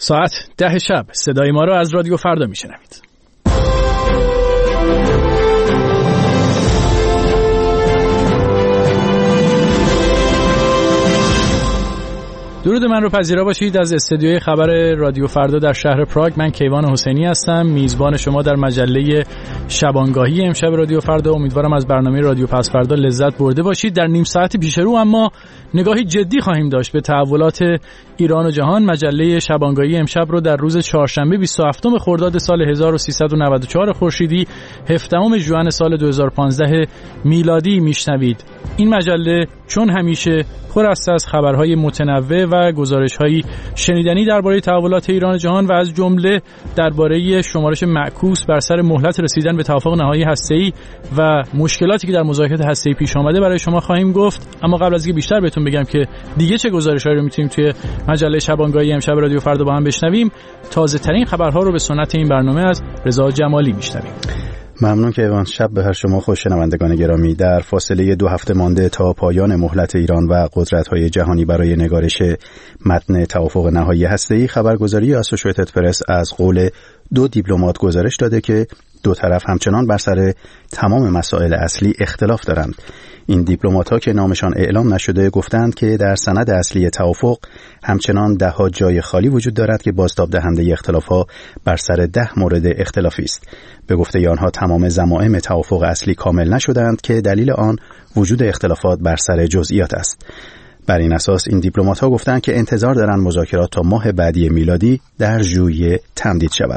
ساعت 10 شب صدای ما را از رادیو فردا میشنوید. درود من رو پذیرا باشید از استودیوی خبر رادیو فردا در شهر پراگ. من کیوان حسینی هستم، میزبان شما در مجله شبانگاهی امشب رادیو فردا. امیدوارم از برنامه رادیو پس فردا لذت برده باشید. در نیم ساعت پیش رو اما نگاهی جدی خواهیم داشت به تحولات ایران و جهان. مجله شبانگاهی امشب رو در روز چهارشنبه 27 خرداد سال 1394 خورشیدی 17 ژوئن سال 2015 میلادی میشنوید. این مجله چون همیشه پر است از خبرهای متنوع و گزارش‌های شنیدنی درباره تحولات ایران و جهان و از جمله درباره شمارش معکوس بر سر مهلت رسیدن به توافق نهایی هسته‌ای و مشکلاتی که در مذاکرات هسته‌ای پیش آمده برای شما خواهیم گفت. اما قبل از اینکه بیشتر بهتون بگم که دیگه چه گزارش‌هایی رو می‌تونیم توی مجله شبانگاهی امشب رادیو فردا با هم بشنویم، تازه‌ترین خبرها رو به سنت این برنامه از رضا جمالی می‌شنویم. ممنون کیوان. شب بخیر شما خوش شنوندگان گرامی. در فاصله 2 هفته مانده تا پایان مهلت ایران و قدرت‌های جهانی برای نگارش متن توافق نهایی هسته‌ای، خبرگزاری اسوشییتد پرس از قول 2 دیپلمات گزارش داده که دو طرف همچنان بر سر تمام مسائل اصلی اختلاف دارند. این دیپلمات‌ها که نامشان اعلام نشده گفتند که در سند اصلی توافق همچنان 10 جای خالی وجود دارد که بازتاب دهنده اختلاف‌ها بر سر 10 مورد اختلافی است. به گفته آنها تمام ضمائم توافق اصلی کامل نشدند که دلیل آن وجود اختلافات بر سر جزئیات است. بر این اساس این دیپلمات‌ها گفتند که انتظار دارند مذاکرات تا ماه بعدی میلادی در ژوئیه تمدید شود.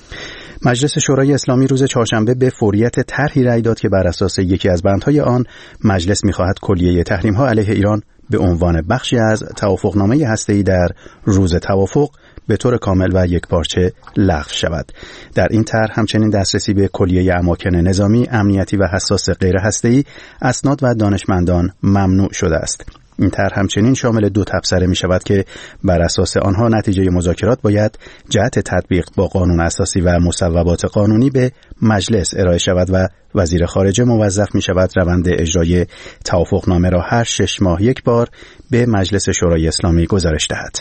مجلس شورای اسلامی روز چهارشنبه به فوریت طرحی رأی داد که بر اساس یکی از بندهای آن مجلس می‌خواهد کلیه تحریم‌ها علیه ایران به عنوان بخشی از توافقنامه هسته‌ای در روز توافق به طور کامل و یکپارچه لغو شود. در این طرح همچنین دسترسی به کلیه اماکن نظامی، امنیتی و حساس غیر هسته‌ای، اسناد و دانشمندان ممنوع شده است. این طرح همچنین شامل 2 تبصره می شود که بر اساس آنها نتیجه مذاکرات باید جهت تطبیق با قانون اساسی و مصوبات قانونی به مجلس ارائه شود و وزیر خارجه موظف می شود روند اجرای توافقنامه را هر 6 ماه یک بار به مجلس شورای اسلامی گزارش دهد.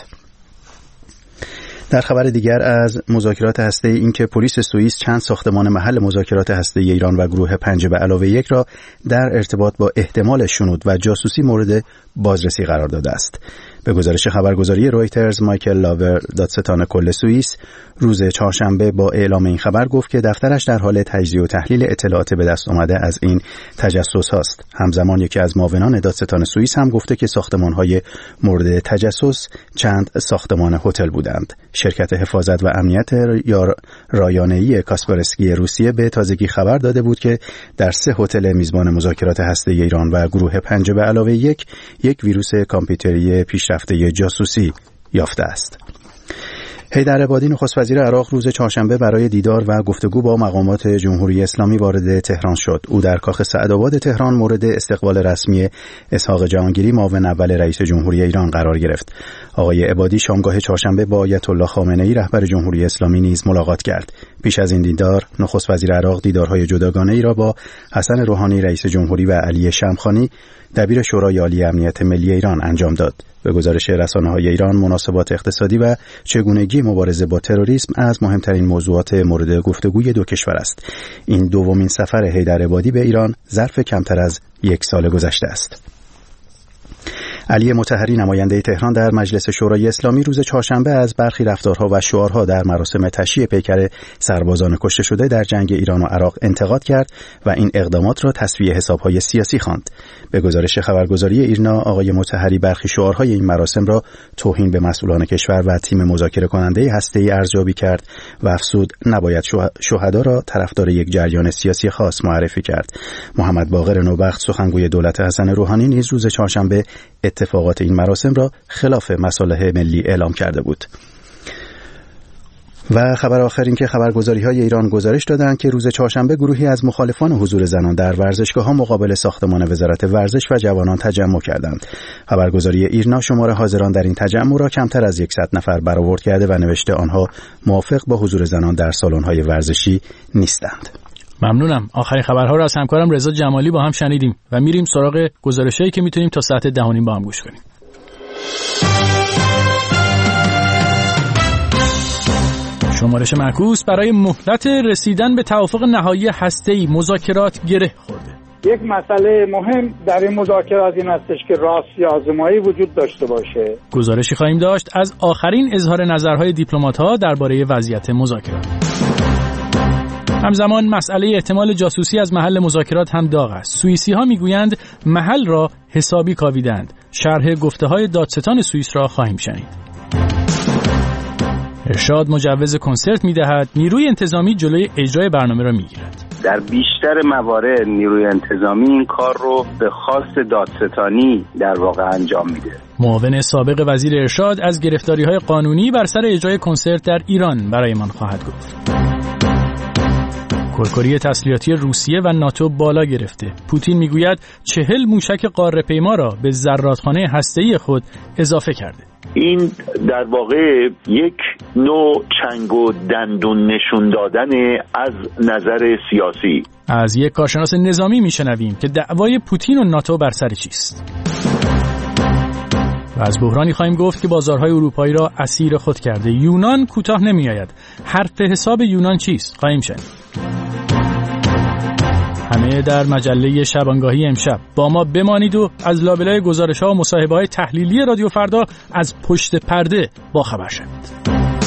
در خبر دیگر از مذاکرات هسته‌ای این که پلیس سوئیس چند ساختمان محل مذاکرات هسته‌ای ایران و گروه 5+1 را در ارتباط با احتمال شنود و جاسوسی مورد بازرسی قرار داده است. به گزارش خبرگزاری رویترز، مایکل لاور، دادستان کل سوئیس، روز چهارشنبه با اعلام این خبر گفت که دفترش در حال تجزیه و تحلیل اطلاعات به دست آمده از این تجسس هاست. همزمان یکی از معاونان دادستان سوئیس هم گفته که ساختمان‌های مورد تجسس چند ساختمان هتل بودند. شرکت حفاظت و امنیت رایانه‌ای کاسپرسکی روسیه به تازگی خبر داده بود که در 3 هتل میزبان مذاکرات هسته‌ای ایران و گروه 5+1 یک ویروس کامپیوتری پیشرفته جاسوسی یافته است. حیدر عبادی نخست وزیر عراق روز چهارشنبه برای دیدار و گفتگو با مقامات جمهوری اسلامی وارد تهران شد. او در کاخ سعدآباد تهران مورد استقبال رسمی اسحاق جهانگیری معاون اول رئیس جمهوری ایران قرار گرفت. آقای عبادی شامگاه چهارشنبه با آیت الله خامنه‌ای رهبر جمهوری اسلامی نیز ملاقات کرد. پیش از این دیدار نخست وزیر عراق دیدارهای جداگانه‌ای را با حسن روحانی رئیس جمهوری و علی شمخانی دبیر شورای عالی امنیت ملی ایران انجام داد. به گزارش رسانه‌های ایران، مناسبات اقتصادی و چگونگی مبارزه با تروریسم از مهمترین موضوعات مورد گفتگوی دو کشور است. این دومین سفر حیدر عبادی به ایران ظرف کمتر از 1 سال گذشته است. علی مطهری نماینده تهران در مجلس شورای اسلامی روز چهارشنبه از برخی رفتارها و شعارها در مراسم تشییع پیکر سربازان کشته شده در جنگ ایران و عراق انتقاد کرد و این اقدامات را تسویه حساب‌های سیاسی خواند. به گزارش خبرگزاری ایرنا، آقای مطهری برخی شعارهای این مراسم را توهین به مسئولان کشور و تیم مذاکره کننده هسته‌ای ارزیابی کرد و افزود نباید شهدا را طرفدار یک جریان سیاسی خاص معرفی کرد. محمد باقر نوبخت سخنگوی دولت حسن روحانی نیز روز چهارشنبه اتفاقات این مراسم را خلاف مصالح ملی اعلام کرده بود. و خبر آخر این که خبرگزاری‌های ایران گزارش دادند که روز چهارشنبه گروهی از مخالفان حضور زنان در ورزشگاه‌ها مقابل ساختمان وزارت ورزش و جوانان تجمع کردند. خبرگزاری ایرنا شمار حاضران در این تجمع را کمتر از 100 نفر برآورد کرده و نوشته آنها موافق با حضور زنان در سالن‌های ورزشی نیستند. ممنونم. آخرین خبرها را از همکارم رضا جمالی با هم شنیدیم و میریم سراغ گزارشایی که میتونیم تا ساعت 10:30 با هم گوش کنیم. شمارش معکوس برای مهلت رسیدن به توافق نهایی هسته‌ای مذاکرات گره خورده. یک مسئله مهم در این مذاکرات این هستش که راستی آزمایی وجود داشته باشه. گزارشی خواهیم داشت از آخرین اظهار نظرهای دیپلمات‌ها درباره وضعیت مذاکرات. همزمان مسئله احتمال جاسوسی از محل مذاکرات هم داغ است. سوئیسی‌ها میگویند محل را حسابی کاویدند. شرح گفته‌های دادستان سوئیس را خواهیم شنید. ارشاد مجوز کنسرت می‌دهد، نیروی انتظامی جلوی اجرای برنامه را می‌گیرد. در بیشتر موارد نیروی انتظامی این کار رو به خواست دادستانی در واقع انجام میده. معاون سابق وزیر ارشاد از گرفتاری‌های قانونی بر سر اجرای کنسرت در ایران برایمان خواهد گفت. کرکری تسلیحاتی روسیه و ناتو بالا گرفته. پوتین میگوید 40 موشک قاره‌پیما را به زرادخانه هسته‌ای خود اضافه کرده. این در واقع یک نوع چنگ و دندون نشون دادن از نظر سیاسی. از یک کارشناس نظامی میشنویم که دعوای پوتین و ناتو بر سر چیست. و از بحرانی خواهیم گفت که بازارهای اروپایی را اسیر خود کرده. یونان کوتاه نمیآید. حرف حساب یونان چیست؟ خواهیم شنید. همه در مجله شبانگاهی امشب. با ما بمانید و از لابلای گزارش‌ها و مصاحبه‌های تحلیلی رادیو فردا از پشت پرده باخبر شوید.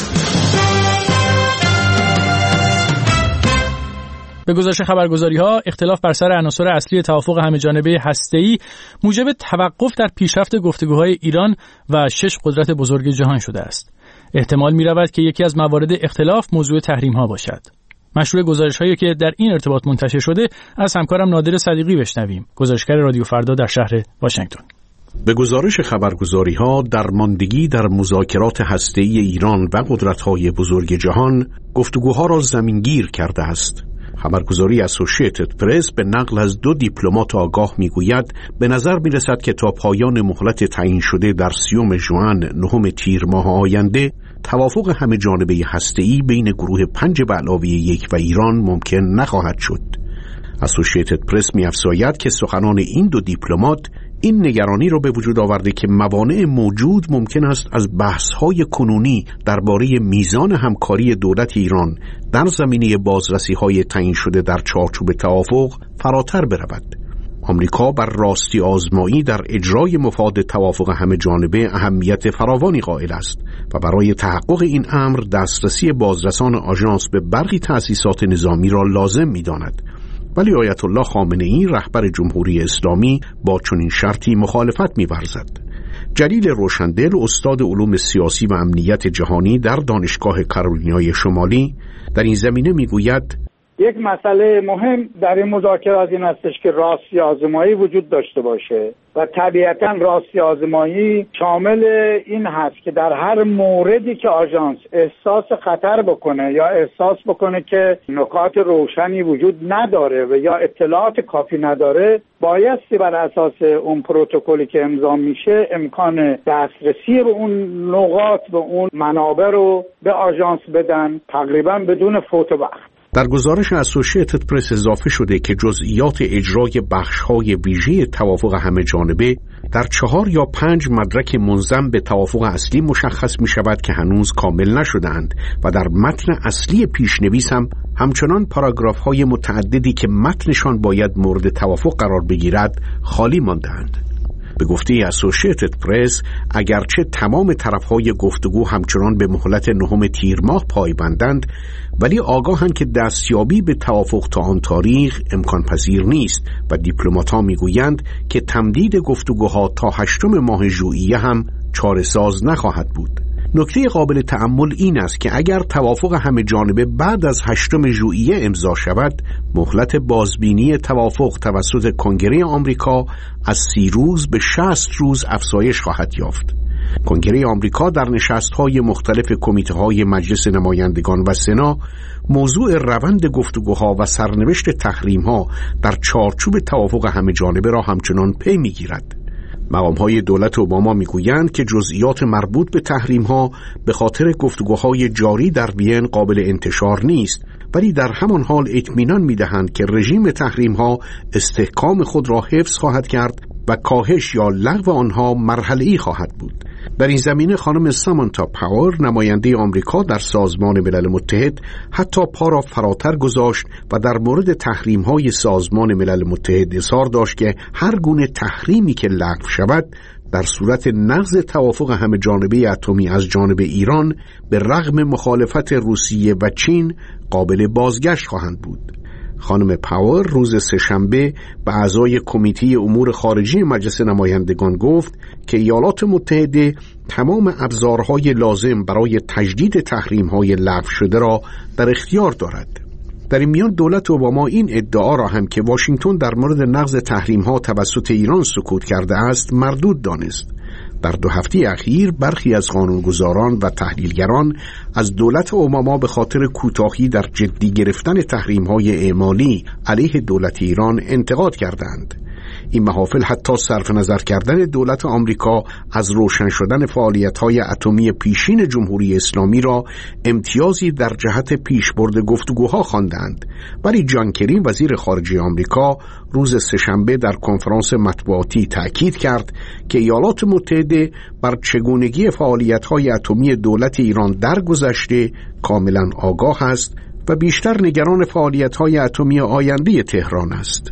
به گزارش خبرگزاری‌ها، اختلاف بر سر عناصر اصلی توافق همه‌جانبه هسته‌ای موجب توقف در پیشرفت گفتگوهای ایران و 6 قدرت بزرگ جهان شده است. احتمال می‌رود که یکی از موارد اختلاف موضوع تحریم‌ها باشد. مشروع گزارش‌هایی که در این ارتباط منتشر شده از همکارم نادر صدیقی بشنویم، گزارشگر رادیو فردا در شهر واشنگتن. به گزارش خبرگزاری‌ها، درماندگی در مذاکرات هسته‌ای ایران و قدرت‌های بزرگ جهان گفتگوها را زمینگیر کرده است. خبرگزاری اسوسییتد پرس به نقل از 2 دیپلمات آگاه می‌گوید به نظر می‌رسد که تا پایان مهلت تعیین شده در 30 ژوئن 9 تیر ماه آینده توافق همه جانبه هسته‌ای بین گروه 5+1 و ایران ممکن نخواهد شد. اسوسییتد پرس می‌افزاید که سخنان این 2 دیپلمات این نگرانی را به وجود آورده که موانع موجود ممکن است از بحث‌های کنونی درباره میزان همکاری دولت ایران در زمینه بازرسی‌های تعیین شده در چارچوب توافق فراتر برود. آمریکا بر راستی آزمایی در اجرای مفاد توافق همه جانبه اهمیت فراوانی قائل است و برای تحقق این امر دسترسی بازرسان آژانس به برخی تأسیسات نظامی را لازم می‌داند. ولی آیت الله خامنه‌ای رهبر جمهوری اسلامی با چنین شرطی مخالفت می‌ورزد. جلیل روشندل استاد علوم سیاسی و امنیت جهانی در دانشگاه کارولینای شمالی در این زمینه می‌گوید یک مسئله مهم در این مذاکرات این هستش که راستی آزمایی وجود داشته باشه و طبیعتاً راستی آزمایی شامل این هست که در هر موردی که آژانس احساس خطر بکنه یا احساس بکنه که نکات روشنی وجود نداره و یا اطلاعات کافی نداره، بایستی بر اساس اون پروتکلی که امضا میشه امکان دسترسی به اون نقاط به اون منابع رو به آژانس بدن تقریباً بدون فوت وقت. در گزارش اسوسییتد پرس اضافه شده که جزئیات اجرای بخش‌های ویژه توافق همه جانبه در 4 یا 5 مدرک منضم به توافق اصلی مشخص می شود که هنوز کامل نشده‌اند و در متن اصلی پیشنویس هم همچنان پاراگراف‌های متعددی که متنشان باید مورد توافق قرار بگیرد خالی مانده‌اند. به گفته اسوسییتد پرس، اگرچه تمام طرف‌های گفتگو همچنان به مهلت 9 تیر ماه پایبندند، ولی آگاهند که دستیابی به توافق تا آن تاریخ امکان پذیر نیست و دیپلمات‌ها میگویند که تمدید گفتگوها تا 8 ماه ژوئیه هم چاره‌ساز نخواهد بود. نکته قابل تأمل این است که اگر توافق همه جانبه بعد از 8 ژوئیه امضا شود، مهلت بازبینی توافق توسط کنگره آمریکا از 30 روز به 60 روز افزایش خواهد یافت. کنگره آمریکا در نشست‌های مختلف کمیته‌های مجلس نمایندگان و سنا موضوع روند گفتگوها و سرنوشت تحریم‌ها در چارچوب توافق همه جانبه را همچنان پی می‌گیرد. مقام‌های دولت اوباما میگویند که جزئیات مربوط به تحریم‌ها به خاطر گفتگوهای جاری در وین قابل انتشار نیست، ولی در همان حال اطمینان می‌دهند که رژیم تحریم‌ها استحکام خود را حفظ خواهد کرد و کاهش یا لغو آنها مرحله‌ای خواهد بود. در این زمینه خانم سامانتا پاور نماینده آمریکا در سازمان ملل متحد حتی پا را فراتر گذاشت و در مورد تحریم‌های سازمان ملل متحد اظهار داشت که هر گونه تحریمی که لغو شود در صورت نقض توافق همه‌جانبه اتمی از جانب ایران به رغم مخالفت روسیه و چین قابل بازگشت خواهند بود. خانم پاور روز سه‌شنبه به اعضای کمیته امور خارجی مجلس نمایندگان گفت که ایالات متحده تمام ابزارهای لازم برای تجدید تحریم‌های لغو شده را در اختیار دارد. در این میان دولت اوباما این ادعا را هم که واشنگتن در مورد نقض تحریم‌ها توسط ایران سکوت کرده است مردود دانست. در 2 هفته اخیر برخی از قانونگذاران و تحلیلگران از دولت اوباما به خاطر کوتاهی در جدی گرفتن تحریم‌های اعمالی علیه دولت ایران انتقاد کردند. این محافل حتی صرف نظر کردن دولت آمریکا از روشن شدن فعالیت‌های اتمی پیشین جمهوری اسلامی را امتیازی در جهت پیشبرد گفتگوها خواندند. ولی جان کری وزیر خارجه آمریکا روز سه‌شنبه در کنفرانس مطبوعاتی تأکید کرد که ایالات متحده بر چگونگی فعالیت‌های اتمی دولت ایران در گذشته کاملا آگاه است و بیشتر نگران فعالیت‌های اتمی آینده تهران است.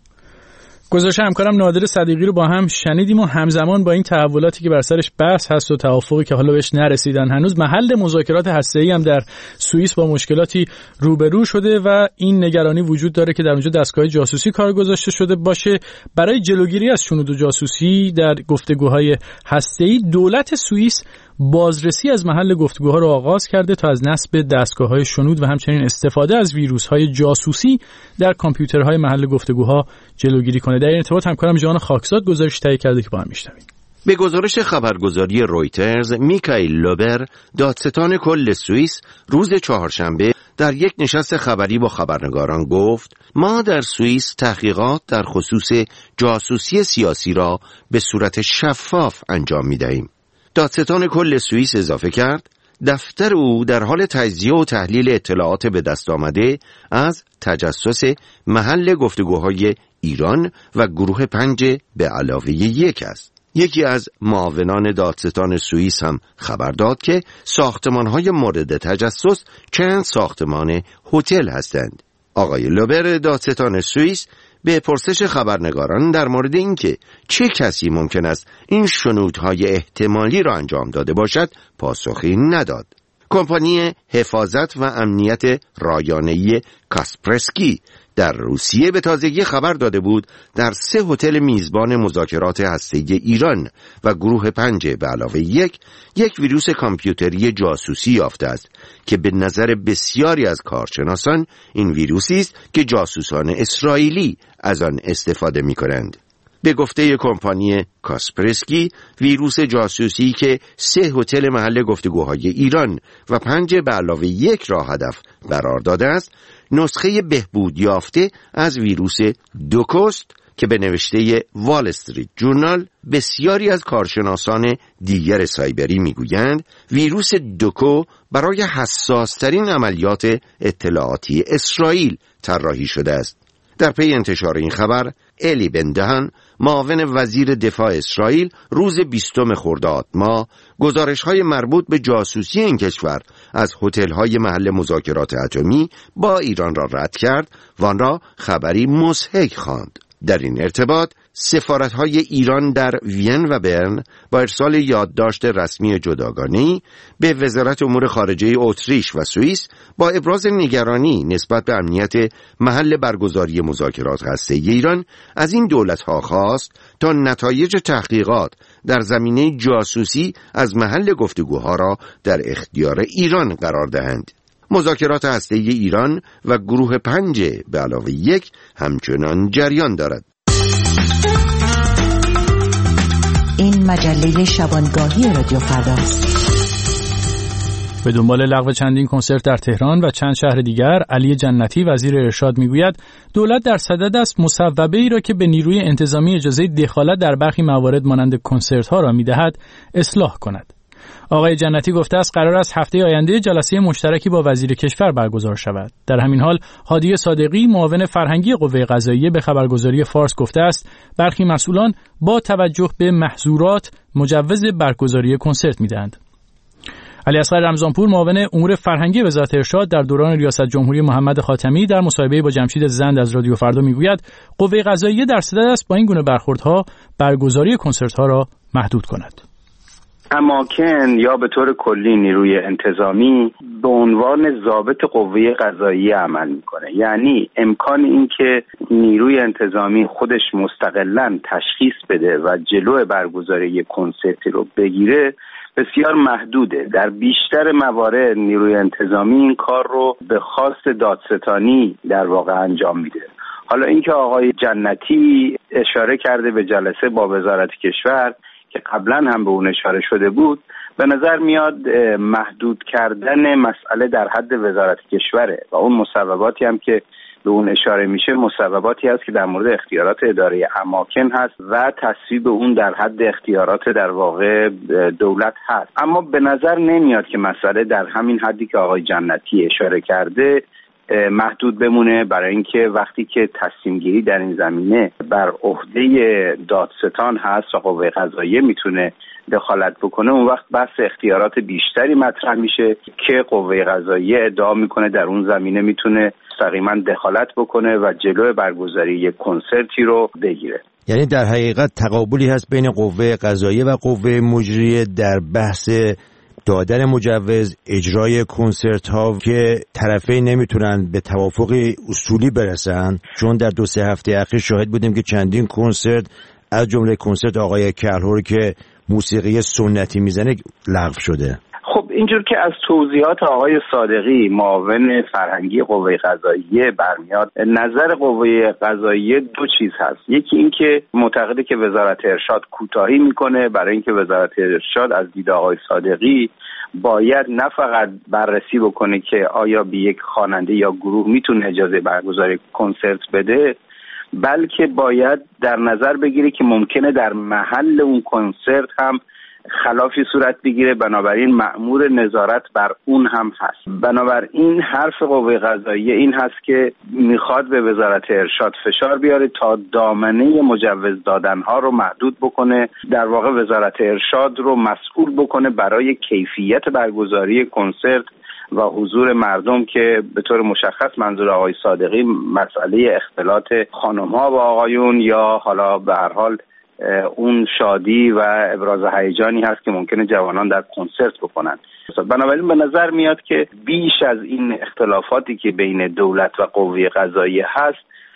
گزارش همکارم نادر صدیقی رو با هم شنیدیم و همزمان با این تحولاتی که بر سرش بحث هست و توافقی که حالا بهش نرسیدن هنوز، محل مذاکرات هسته‌ای هم در سوئیس با مشکلاتی روبرو شده و این نگرانی وجود داره که در اونجا دستگاه جاسوسی کار گذاشته شده باشه. برای جلوگیری از شنود و جاسوسی در گفتگوهای هسته‌ای دولت سوئیس بازرسی از محل گفتگوها رو آغاز کرده تا از نصب دستگاه‌های شنود و همچنین استفاده از ویروس‌های جاسوسی در کامپیوترهای محل گفتگوها جلوگیری کنه. در این ارتباط همکارم ژان خاکزاد گزارش تهیه کرده که با هم میشنویم. به گزارش خبرگزاری رویترز، میکائیل لوبر، دادستان کل سوئیس، روز چهارشنبه در یک نشست خبری با خبرنگاران گفت: ما در سوئیس تحقیقات در خصوص جاسوسی سیاسی را به صورت شفاف انجام می‌دهیم. دادستان کل سوئیس اضافه کرد دفتر او در حال تجزیه و تحلیل اطلاعات به دست آمده از تجسس محل گفتگوهای ایران و گروه 5 به علاوه 1 است. یکی از معاونان دادستان سوئیس هم خبر داد که ساختمان‌های مورد تجسس چند ساختمان هتل هستند. آقای لوبر دادستان سوئیس به پرسش خبرنگاران در مورد اینکه چه کسی ممکن است این شنودهای احتمالی را انجام داده باشد پاسخی نداد. کمپانی حفاظت و امنیت رایانه‌ای کاسپرسکی در روسیه به تازگی خبر داده بود در 3 هتل میزبان مذاکرات هسته‌ای ایران و گروه 5 به علاوه 1 یک ویروس کامپیوتری جاسوسی یافته است که به نظر بسیاری از کارشناسان این ویروسی است که جاسوسان اسرائیلی از آن استفاده می‌کنند. به گفته کمپانی کاسپرسکی، ویروس جاسوسی که 3 هتل محل گفتگوهای ایران و 5 به علاوه 1 را هدف قرار داده است، نسخه بهبود یافته از ویروس دوکوست که به نوشته وال استریت جورنال بسیاری از کارشناسان دیگر سایبری میگویند ویروس دوکو برای حساس‌ترین عملیات اطلاعاتی اسرائیل طراحی شده است. در پی انتشار این خبر، الی بندهن، معاون وزیر دفاع اسرائیل، روز 20 خرداد ماه گزارش‌های مربوط به جاسوسی این کشور از هتل‌های محل مذاکرات اتمی با ایران را رد کرد و آن را خبری مضحک خواند. در این ارتباط سفارت‌های ایران در وین و برن با ارسال یادداشت رسمی جداگانه‌ای به وزارت امور خارجه اتریش و سوئیس با ابراز نگرانی نسبت به امنیت محل برگزاری مذاکرات هسته‌ای ایران از این دولت‌ها خواست تا نتایج تحقیقات در زمینه جاسوسی از محل گفتگوها را در اختیار ایران قرار دهند. مذاکرات هسته‌ای ایران و گروه 5 به علاوه 1 همچنان جریان دارد. این مجله شبانگاهی رادیو فرداست. به دنبال لغو چندین کنسرت در تهران و چند شهر دیگر، علی جنتی وزیر ارشاد میگوید دولت در صدد است مصوبه‌ای را که به نیروی انتظامی اجازه دخالت در برخی موارد مانند کنسرت‌ها را میدهد اصلاح کند. آقای جنتی گفته است قرار است هفته آینده جلسه مشترکی با وزیر کشور برگزار شود. در همین حال هادی صادقی معاون فرهنگی قوه قضاییه به خبرگزاری فارس گفته است برخی مسئولان با توجه به محظورات مجوز برگزاری کنسرت میدهند. علی اصغر رمضانپور معاون امور فرهنگی وزارت ارشاد در دوران ریاست جمهوری محمد خاتمی در مصاحبه با جمشید زند از رادیو فردا میگوید قوه قضاییه در صدد است با این گونه برخوردها برگزاری کنسرت‌ها را محدود کند. اماکن یا به طور کلی نیروی انتظامی به عنوان ضابط قوه قضاییه عمل میکنه، یعنی امکان این که نیروی انتظامی خودش مستقلاً تشخیص بده و جلو برگزاری یک کنسرتی رو بگیره بسیار محدوده. در بیشتر موارد نیروی انتظامی این کار رو به خواست دادستانی در واقع انجام میده. حالا اینکه آقای جنتی اشاره کرده به جلسه با وزارت کشور که قبلا هم به اون اشاره شده بود، به نظر میاد محدود کردن مسئله در حد وزارت کشوره و اون مصوباتی هم که به اون اشاره میشه مصوباتی هست که در مورد اختیارات اداره اماکن هست و تصویب اون در حد اختیارات در واقع دولت هست. اما به نظر نمیاد که مسئله در همین حدی که آقای جنتی اشاره کرده محدود بمونه، برای اینکه وقتی که تصمیم گیری در این زمینه بر عهده دادستان هست و قوه قضاییه میتونه دخالت بکنه، اون وقت بحث اختیارات بیشتری مطرح میشه که قوه قضاییه ادعا میکنه در اون زمینه میتونه مستقیما دخالت بکنه و جلوی برگزاری یک کنسرتی رو بگیره. یعنی در حقیقت تقابلی هست بین قوه قضاییه و قوه مجریه در بحث دادن مجوز اجرای کنسرت ها که طرفین نمیتونن به توافقی اصولی برسن، چون در 2-3 هفته اخیر شاهد بودیم که چندین کنسرت از جمله کنسرت آقای کلهور که موسیقی سنتی میزنه لغو شده. خب اینجور که از توضیحات آقای صادقی معاون فرهنگی قوه قضاییه برمیاد، نظر قوه قضاییه دو چیز هست. یکی این که معتقده که وزارت ارشاد کوتاهی میکنه، برای اینکه وزارت ارشاد از دید آقای صادقی باید نه فقط بررسی بکنه که آیا به یک خواننده یا گروه میتونه اجازه برگزاری کنسرت بده، بلکه باید در نظر بگیره که ممکنه در محل اون کنسرت هم خلافی صورت بگیره، بنابراین مأمور نظارت بر اون هم هست. بنابراین حرف قوه قضاییه این هست که میخواد به وزارت ارشاد فشار بیاره تا دامنه مجوز دادنها رو محدود بکنه، در واقع وزارت ارشاد رو مسئول بکنه برای کیفیت برگزاری کنسرت و حضور مردم که به طور مشخص منظور آقای صادقی مسئله اختلاط خانم‌ها با آقایون یا حالا به هر حال اون شادی و ابراز هیجانی هست که ممکنه جوانان در کنسرت بکنن. بنابراین به نظر میاد که بیش از این اختلافاتی که بین دولت و قوه قضاییه هست،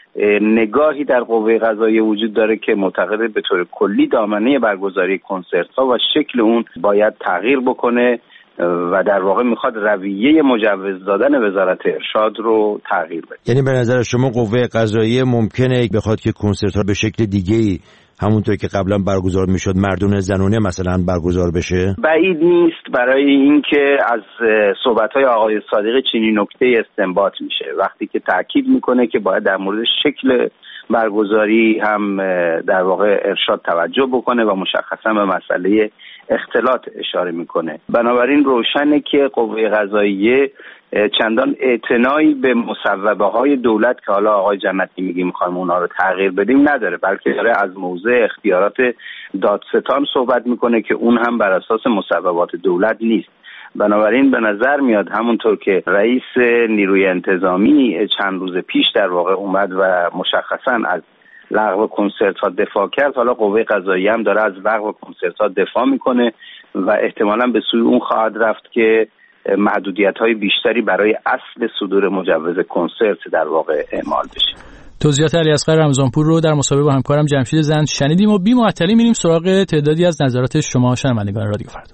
نگاهی در قوه قضاییه وجود داره که معتقده به طور کلی دامنه برگزاری کنسرت ها و شکل اون باید تغییر بکنه و در واقع میخواد رویه مجوز دادن وزارت ارشاد رو تغییر بده. یعنی به نظر شما قوه قضاییه ممکنه بخواد که کنسرت ها به شکل دیگه‌ای همونطور که قبلا برگزار میشد مردونه زنونه مثلا برگزار بشه؟ بعید نیست، برای اینکه از صحبت‌های آقای صادقی چنین نکته استنباط میشه وقتی که تاکید میکنه که باید در مورد شکل برگزاری هم در واقع ارشاد توجه بکنه و مشخصا به مسئله اختلاط اشاره میکنه. بنابراین روشنه که قوه قضاییه چندان اعتنایی به مصوبه‌های دولت که حالا آقای جنتی میگه میخوایم اونا رو تغییر بدیم نداره، بلکه داره از موضع اختیارات دادستان صحبت میکنه که اون هم بر اساس مصوبات دولت نیست. بنابراین به نظر میاد همونطور که رئیس نیروی انتظامی چند روز پیش در واقع اومد و مشخصا از لغو کنسرت ها دفاع کرد، حالا قوه قضاییه هم داره از لغو کنسرت ها دفاع میکنه و احتمالاً به سوی اون خواهد رفت که محدودیت‌های بیشتری برای اصل صدور مجوز کنسرت در واقع اعمال بشه. توضیحات علی اصغر رمضانپور رو در مصاحبه با همکارم جمشید زند شنیدیم و بی معطلی میریم سراغ تعدادی از نظرات شما شنوندگان رادیو فردا.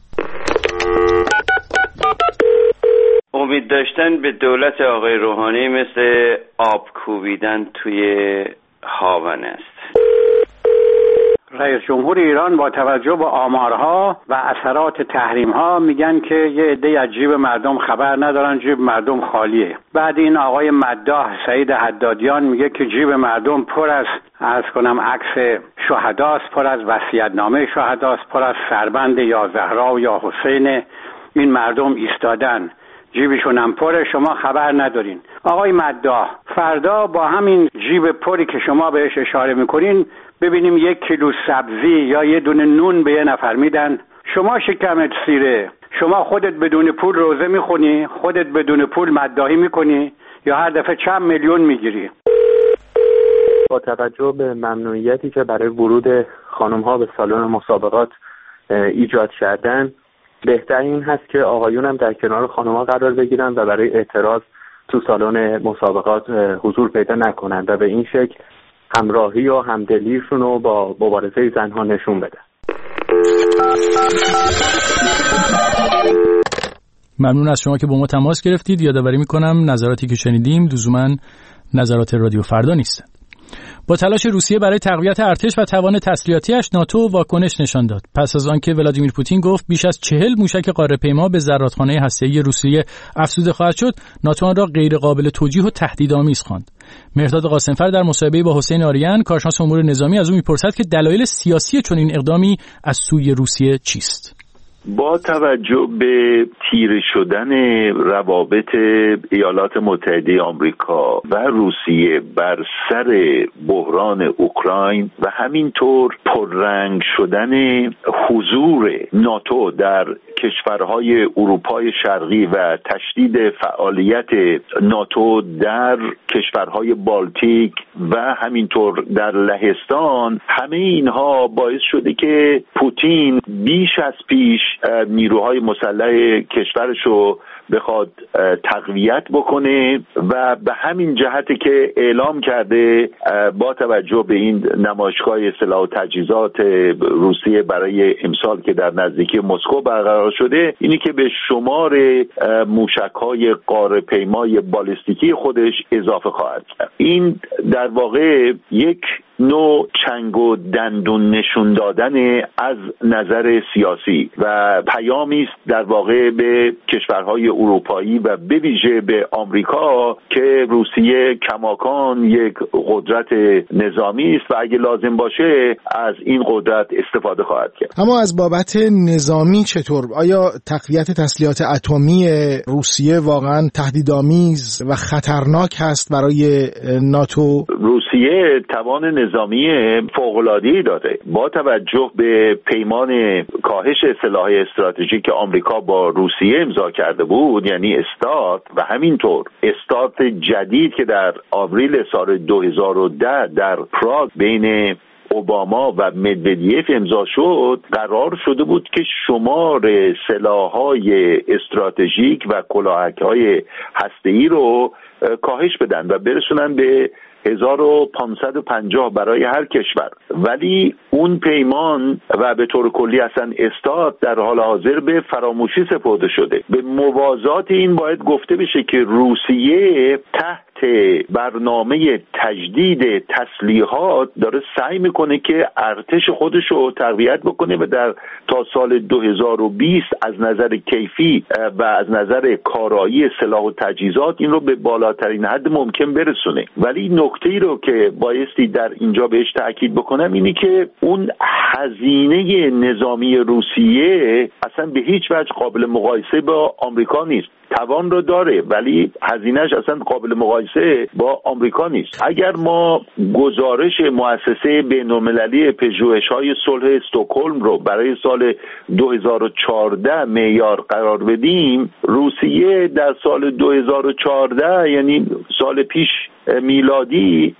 امید داشتن به دولت آقای روحانی مثل آب کوبیدن توی هاون است. رئیس جمهور ایران با توجه به آمارها و اثرات تحریم‌ها میگن که یه عده از جیب مردم خبر ندارن، جیب مردم خالیه. بعد این آقای مداح سعید حدادیان میگه که جیب مردم پر از عکس شهداست، پر از وصیت‌نامه شهداست، پر از سربند یا زهرا و یا حسین. این مردم ایستادن جیبشون هم پره، شما خبر ندارین. آقای مداح، فردا با همین جیب پری که شما بهش اشاره میکنین ببینیم 1 کیلو سبزی یا یه دونه نون به یه نفر میدن. شما شکمت سیره، شما خودت بدون پول روزه میخونی، خودت بدون پول مداحی میکنی یا هر دفعه چند میلیون میگیری؟ با توجه به ممنوعیتی که برای ورود خانم‌ها به سالن مسابقات ایجاد کردن، بهتر این هست که آقایون هم در کنار خانم‌ها قرار بگیرن و برای اعتراض تو سالن مسابقات حضور پیدا نکنن و به این شکل همراهی و همدلیشون رو با مبارزه زنها نشون بدن. ممنون از شما که با ما تماس گرفتید. یادآوری میکنم نظراتی که شنیدیم لزوماً نظرات رادیو فردا نیستند. با تلاش روسیه برای تقویت ارتش و توان تسلیحاتیش، ناتو واکنش نشان داد. پس از آنکه ولادیمیر پوتین گفت بیش از 40 موشک قاره‌پیما به زرادخانه هسته‌ای روسیه افزوده خواهد شد، ناتو آن را غیر قابل توجیه و تهدیدآمیز خواند. مهرداد قاسمفر در مصاحبه با حسین آریان، کارشناس امور نظامی، از او می‌پرسد که دلایل سیاسی چنین اقدامی از سوی روسیه چیست؟ با توجه به تیره شدن روابط ایالات متحده آمریکا و روسیه بر سر بحران اوکراین و همینطور پررنگ شدن حضور ناتو در کشورهای اروپای شرقی و تشدید فعالیت ناتو در کشورهای بالتیک و همینطور در لهستان، همه اینها باعث شده که پوتین بیش از پیش نیروهای مسلح کشورشو بخواد تقویت بکنه و به همین جهته که اعلام کرده با توجه به این نمایشگاه سلاح و تجهیزات روسیه برای امسال که در نزدیکی مسکو برقرار شده، اینی که به شمار موشک‌های قاره‌پیمای بالستیکی خودش اضافه خواهد کرد. این در واقع یک نوع چنگ و دندون نشون دادن از نظر سیاسی و پیامی است در واقع به کشورهای اروپایی و به ویژه به آمریکا که روسیه کماکان یک قدرت نظامی است و اگه لازم باشه از این قدرت استفاده خواهد کرد. اما از بابت نظامی چطور؟ آیا تقویت تسلیحات اتمی روسیه واقعا تهدیدآمیز و خطرناک هست برای ناتو؟ روسیه توان نظامی فوق‌العاده‌ای داره. با توجه به پیمان کاهش سلاح استراتژیک که آمریکا با روسیه امضا کرده بود، یعنی استارت، و همینطور استارت جدید که در آوریل سال 2010 در پراگ بین اوباما و مدودیف امضا شد، قرار شده بود که شمار سلاح‌های استراتژیک و کلاهک‌های هسته‌ای رو کاهش بدن و برسونن به 1550 برای هر کشور. ولی اون پیمان و به طور کلی اصلا استارت در حال حاضر به فراموشی سپرده شده. به موازات این باید گفته بشه که روسیه تحت برنامه تجدید تسلیحات داره سعی میکنه که ارتش خودش رو تقویت بکنه و تا سال 2020 از نظر کیفی و از نظر کارایی سلاح و تجهیزات این رو به بالاترین حد ممکن برسونه. ولی نکته‌ای رو که بایستی در اینجا بهش تاکید بکنم اینی که اون هزینه نظامی روسیه اصلا به هیچ وجه قابل مقایسه با آمریکا نیست. توان رو داره ولی هزینه‌اش اصلا قابل مقایسه با آمریکا نیست. اگر ما گزارش مؤسسه بین‌المللی پژوهش‌های صلح استکهلم رو برای سال 2014 معیار قرار بدیم، روسیه در سال 2014 یعنی سال پیش میلادی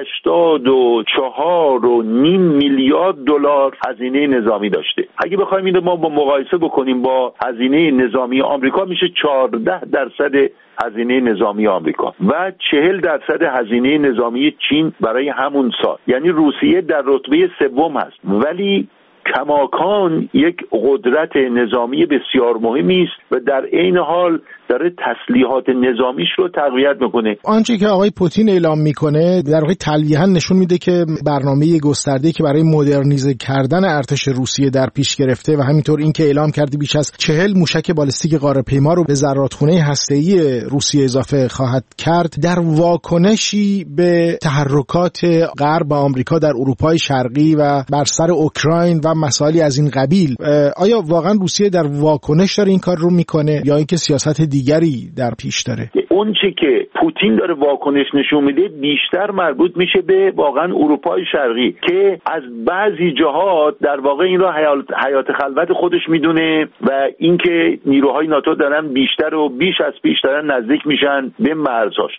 84.5 میلیارد دلار هزینه نظامی داشته. اگه بخوایم اینو ما با مقایسه بکنیم با هزینه نظامی آمریکا، میشه 14% هزینه نظامی آمریکا و 40% هزینه نظامی چین برای همون سال. یعنی روسیه در رتبه سوم هست، ولی کماکان یک قدرت نظامی بسیار مهمی است و در عین حال داره تسلیحات نظامیش رو تقویت میکنه. آنچه که آقای پوتین اعلام میکنه در واقع تلویحاً نشون میده که برنامه گسترده‌ای که برای مدرنیزه کردن ارتش روسیه در پیش گرفته و همینطور اینکه اعلام کرده بیش از 40 موشک بالستیک غاره‌پیما رو به ذراتخونه هسته‌ای روسیه اضافه خواهد کرد در واکنشی به تحرکات غرب و آمریکا در اروپای شرقی و بر سر اوکراین و مسائلی از این قبیل. آیا واقعا روسیه در واکنش داره این کار رو میکنه یا اینکه سیاست دیگری در پیش داره؟ اون چی که پوتین داره واکنش نشون میده بیشتر مربوط میشه به واقعا اروپای شرقی که از بعضی جهات در واقع این را حیات خلوت خودش میدونه و اینکه نیروهای ناتو دارن بیشتر و بیش از پیش دارن نزدیک میشن به مرزهاش.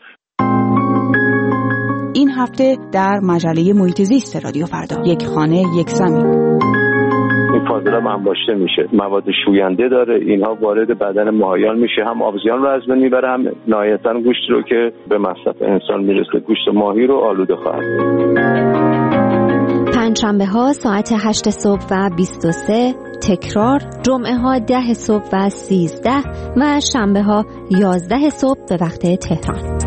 این هفته در مجله محیط زیست رادیو فردا، یک خانه یک زمین. این فاضلاب انباشته میشه، مواد شوینده داره، اینها وارد بدن ماهیان میشه، هم آبزیان رو از بین میبره، هم نهایتاً گوشت رو که به مصرف انسان میرسه گوشت ماهی رو آلوده خواهد. پنجشنبه ها ساعت 8 صبح و 23 تکرار، جمعه ها 10 صبح و 13 و شنبه ها 11 صبح به وقت تهران.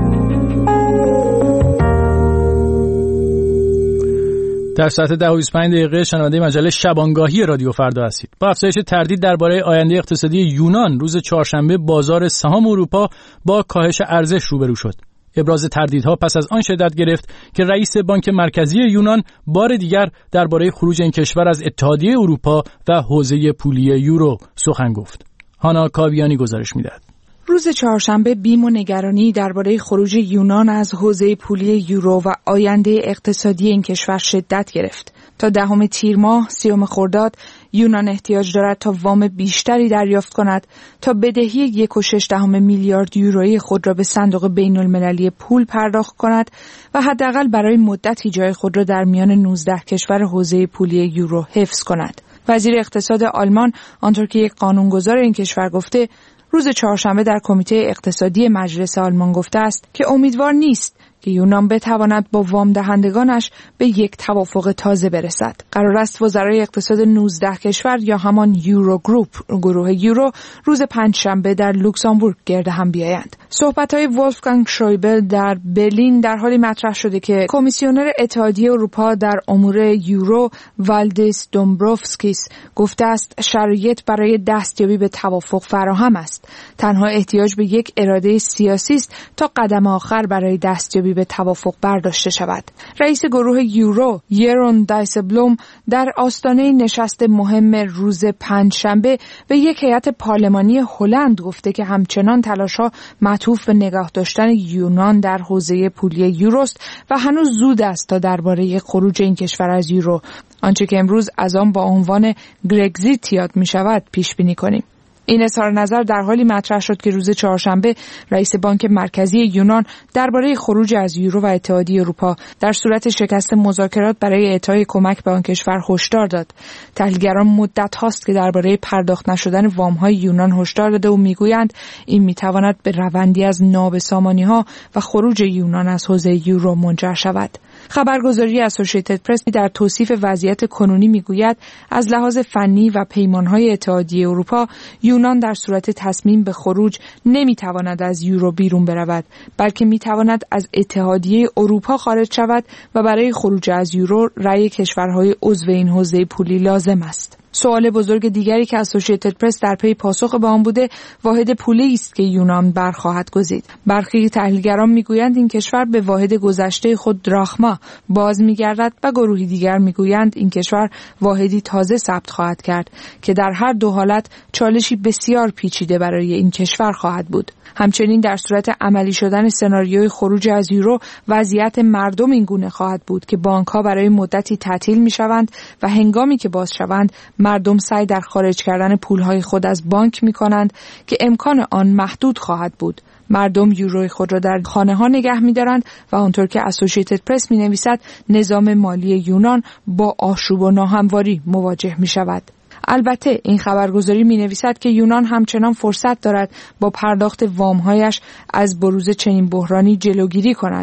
در ساعت 10:25 شنونده مجله شبانگاهی رادیو فردا هستید. با افزایش تردید درباره آینده اقتصادی یونان، روز چهارشنبه بازار سهام اروپا با کاهش ارزش روبرو شد. ابراز تردیدها پس از آن شدت گرفت که رئیس بانک مرکزی یونان بار دیگر درباره خروج این کشور از اتحادیه اروپا و حوزه پولی یورو سخن گفت. هانا کاویانی گزارش می‌دهد. روز چهارشنبه بیم و نگرانی درباره خروج یونان از حوزه پولی یورو و آینده اقتصادی این کشور شدت گرفت. تا 10 تیر ماه 30 خرداد یونان احتیاج دارد تا وام بیشتری دریافت کند تا بدهی 1.6 میلیارد یورویی خود را به صندوق بین‌المللی پول پرداخت کند و حداقل برای مدتی جای خود را در میان 19 کشور حوزه پولی یورو حفظ کند. وزیر اقتصاد آلمان آنطور که یک قانونگذار این کشور گفته، روز چهارشنبه در کمیته اقتصادی مجلس آلمان گفته است که امیدوار نیست که یونان بتواند با وام دهندگانش به یک توافق تازه برسد. قرار است وزرای اقتصاد 19 کشور یا همان یورو گروپ، گروه یورو، روز پنجشنبه در لوکزامبورگ گرد هم بیایند. صحبت‌های ولفگانگ شویبل در برلین در حالی مطرح شده که کمیسیونر اتحادیه اروپا در امور یورو والدیس دومبروفسکیس گفته است شرایط برای دستیابی به توافق فراهم است. تنها احتیاج به یک اراده سیاسی است تا قدم آخر برای دستیابی به توافق برداشته شود. رئیس گروه یورو یرون دایسبلوم در آستانه نشست مهم روز پنجشنبه به یک هیئت پارلمانی هلند گفته که همچنان تلاش‌ها معطوف به نگاه داشتن یونان در حوزه پولی یوروست و هنوز زود است تا درباره خروج این کشور از یورو، آنچه که امروز از آن با عنوان گرگزیت یاد می شود، پیش بینی کنیم. این اظهار نظر در حالی مطرح شد که روز چهارشنبه رئیس بانک مرکزی یونان درباره خروج از یورو و اتحادیه اروپا در صورت شکست مذاکرات برای اعطای کمک به آن کشور هشدار داد. تحلیلگران مدت هاست که درباره پرداخت نشدن وام‌های یونان هشدار داده و میگویند این میتواند به روندی از نابسامانی‌ها و خروج یونان از حوزه یورو منجر شود. خبرگزاری اسوسییتد پرس در توصیف وضعیت کنونی میگوید از لحاظ فنی و پیمانهای اتحادیه اروپا یونان در صورت تصمیم به خروج نمیتواند از یورو بیرون برود، بلکه میتواند از اتحادیه اروپا خارج شود و برای خروج از یورو رأی کشورهای عضو این حوزه پولی لازم است. سوال بزرگ دیگری که اسوسییتد پرس در پی پاسخ به آن بوده واحد پولی است که یونان برخواهد گزید. برخی تحلیلگران میگویند این کشور به واحد گذشته خود دراخما باز میگردد و گروهی دیگر میگویند این کشور واحدی تازه ثبت خواهد کرد که در هر دو حالت چالشی بسیار پیچیده برای این کشور خواهد بود. همچنین در صورت عملی شدن سناریوی خروج از یورو وضعیت مردم این گونه خواهد بود که بانک‌ها برای مدتی تعطیل می‌شوند و هنگامی که باز شوند مردم سعی در خارج کردن پول‌های خود از بانک می‌کنند که امکان آن محدود خواهد بود. مردم یوروی خود را در خانه‌ها نگه می‌دارند و آنطور که اسوسییتد پرس می‌نویسد نظام مالی یونان با آشوب و ناهمواری مواجه می‌شود. البته این خبرگزاری می‌نویسد که یونان همچنان فرصت دارد با پرداخت وام‌هایش از بروز چنین بحرانی جلوگیری کند.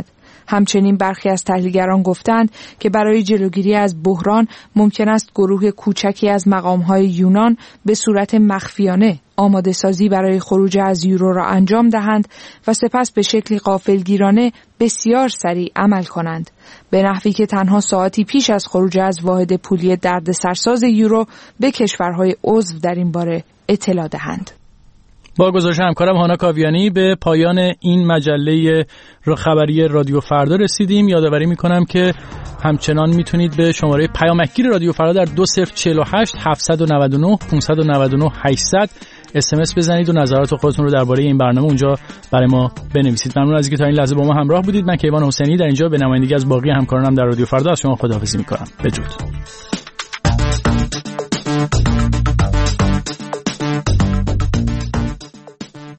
همچنین برخی از تحلیلگران گفتند که برای جلوگیری از بحران ممکن است گروه کوچکی از مقام‌های یونان به صورت مخفیانه آماده سازی برای خروج از یورو را انجام دهند و سپس به شکلی غافلگیرانه بسیار سریع عمل کنند، به نحوی که تنها ساعتی پیش از خروج از واحد پولی دردسرساز یورو به کشورهای عضو در این باره اطلاع دهند. با گزارش همکارم هانا کاویانی به پایان این مجله خبری رادیو فردا رسیدیم. یادآوری میکنم که همچنان میتونید به شماره پیامکگیر رادیو فردا در 2048 799 599 800 SMS بزنید و نظرات خودتون رو درباره این برنامه اونجا برای ما بنویسید. ممنون از اینکه تا این لحظه با ما همراه بودید. من کیوان حسینی در اینجا به نمایندگی از باقی همکارانم در رادیو فردا از شما خداحافظی میکنم. بدرود.